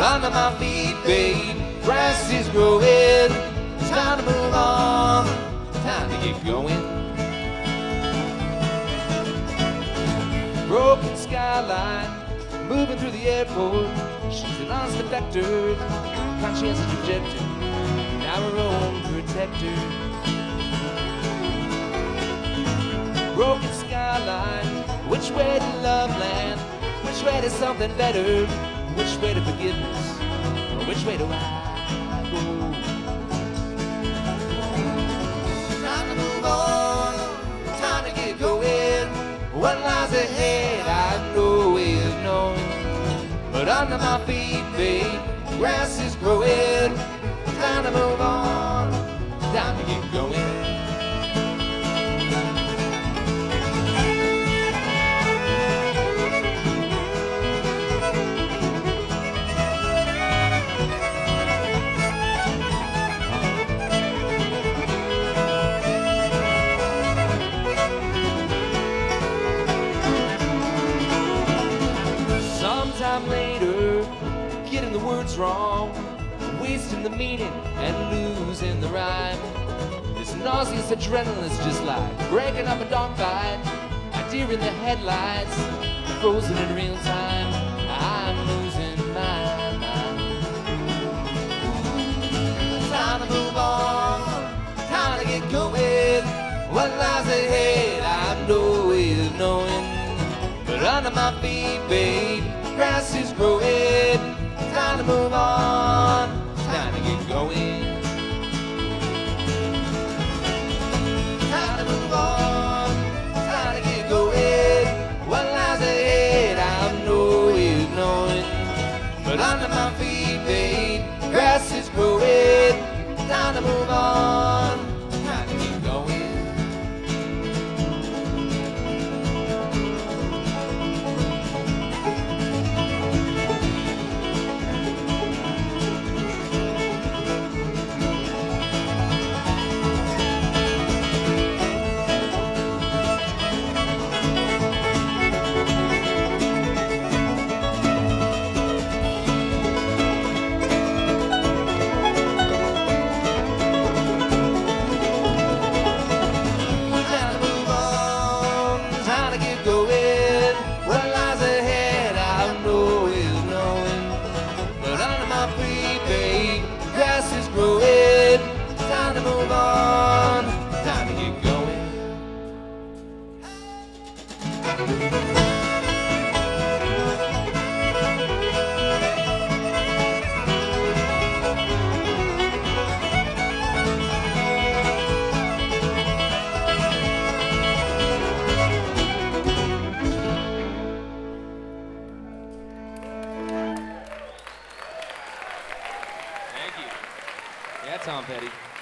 under my feet, babe, grass is growing. It's time to move on, time to get going. Broken skyline, moving through the airport. She's an honest defector, conscientious objector, now her own protector. Broken skyline, which way to Loveland? Which way to something better? Which way to forgiveness? Or which way do I go? Time to move on, time to get going. What lies ahead I know is knowing. But under my feet, babe, grass is growing. Time to move on, time to get going. Sometime later, getting the words wrong, wasting the meaning and losing the rhyme. This nauseous adrenaline's just like breaking up a dogfight, a deer in the headlights, frozen in real time. I'm losing my mind. Time to move on, time to get going. What lies ahead I know is knowing. But under my feet, babe, grass is growing. Time to move on, time to get going. Time to move on, time to get going. What lies ahead I know is knowing. But under my feet, babe, grass is growing. Time to move on, time to get going. Grass is growing, time to move on, time to get going. Thank you. Yeah, Tom Petty.